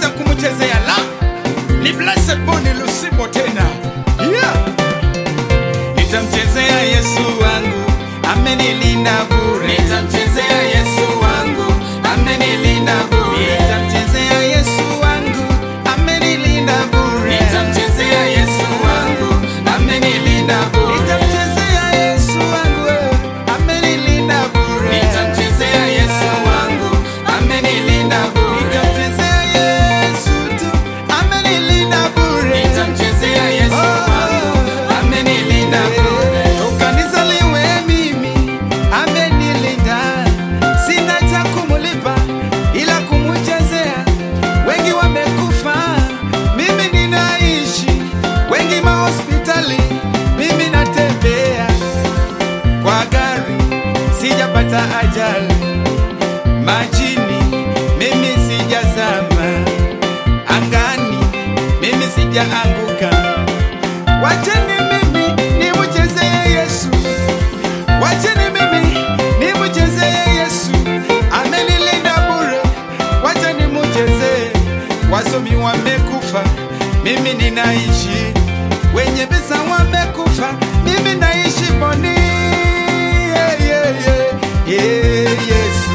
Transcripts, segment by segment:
kuanza kumchezea la ni Blessed Bonnie Lusimbo tena. Yeah. Nitamchezea Yesu wangu, amenilinda bure. Nitamchezea Yesu wangu, amenilinda bure. Nitamchezea Yesu wangu, amenilinda bure. Nitamchezea Yesu wangu, amenilinda bure. Nitamchezea Yesu wangu, amenilinda bure. Nitamchezea Yesu wangu, amenilinda bure. Nitamchezea Yesu tu, amenilinda bure. Nitamchezea Yesu wangu, amenilinda bure. Toka nizaliwe mimi, amenilinda. Sina cha kumulipa ila kumchezea. Wengi wamekufa, mimi ninaishi. Wengi mahospitali, mimi natembea. Kwa gari sijapata ajali, majini mimi sijazama, angani mimi sijaanguka. Wacheni mimi nimchezee Yesu, wacheni mimi nimchezee Yesu, amenilinda bure. Wacheni nimchezee. Wasomi wamekufa, mimi ninaishi. Wenye pesa wamekufa, mimi naishi Bonnie. Yeah, yeah, yeah. Yeah, Yesu.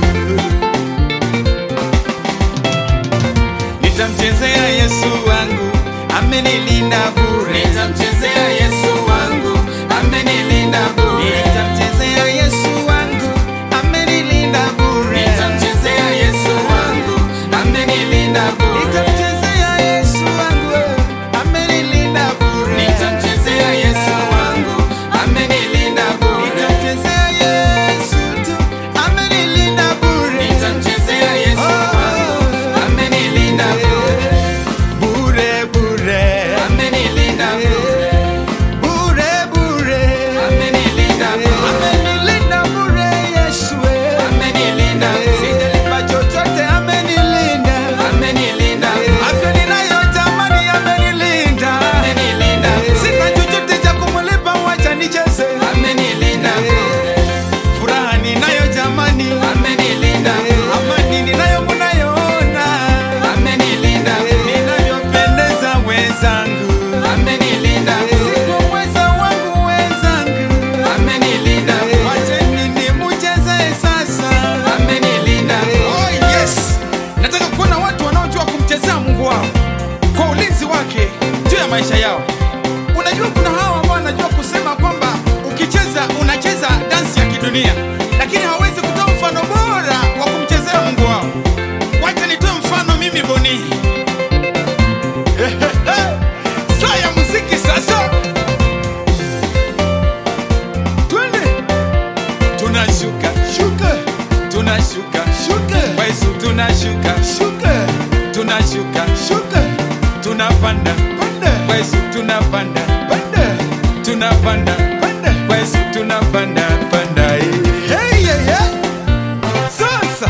Nitamchezea Yesu wangu, amenilinda bure. Nitamchezea Yesu wangu, amenilinda bure. Nitamchezea Yesu wangu, amenilinda bure. Nitamchezea Yesu wangu, amenilinda bure. Nitamchezea Yesu wangu, amenilinda bure. Nitamchezea Yesu wangu, amenilinda bure. Nitamchezea Yesu tu, amenilinda bure. Nitamchezea Yesu wangu, amenilinda bure. Bure bure, amenilinda bure. Bure bure, amenilinda bure. Amenilinda bure Yesu, amenilinda. Sijalipa chochote, amenilinda. Amenilinda. Afya ninayotamani, amenilinda. Amenilinda. Sina chochote cha kumulipa, wacha nicheze. Amenilinda. Furaha ninayotamani, amenilinda. Amani ninayoona, amenilinda. Ninavyopendeza wenzangu, amenilinda. Siku weza wangu wenzangu, amenilinda. Wacheni nimchezee sasa, amenilinda. Oh yes, nataka kuona watu wanaojua kumchezea Mungu wao kwa ulinzi wake juu ya maisha yao. Unajua kuna hawa ambao wanajua kusema kwamba ukicheza unacheza dansi ya kidunia, lakini hawezi kutoa mfano bora wa kumchezea Mungu wao. Wacha nitoe mfano mimi Bonnie. Saa ya muziki sasa. Twende. Tunashuka, shuka. Tunashuka, shuka. Kwa Yesu tunashuka, shuka. Tunashuka, shuka. Tunapanda, panda. Kwa Yesu tunapanda, panda. Tunapanda, panda. Kwa Yesu tunapanda, panda. Hey, yeah, yeah. Sasa.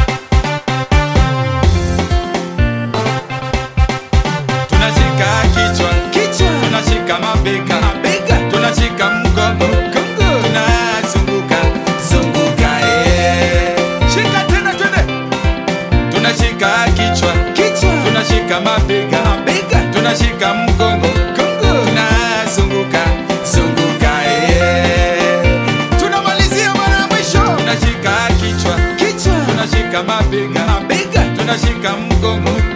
Tunashika kichwa, kichwa. Tunashika mabega, mabega. Tunashika mgongo, mgongo. Tunazunguka, zunguka, shika tena twende. Tunashika kichwa, kichwa. Tunashika mabega, mabega. Tunashika mgongo, mgongo. Tunazunguka, zunguka, tunamalizia mara ya mwisho. Tunashika kichwa, kichwa. Tunashika mabega, mabega. Tunashika mgongo.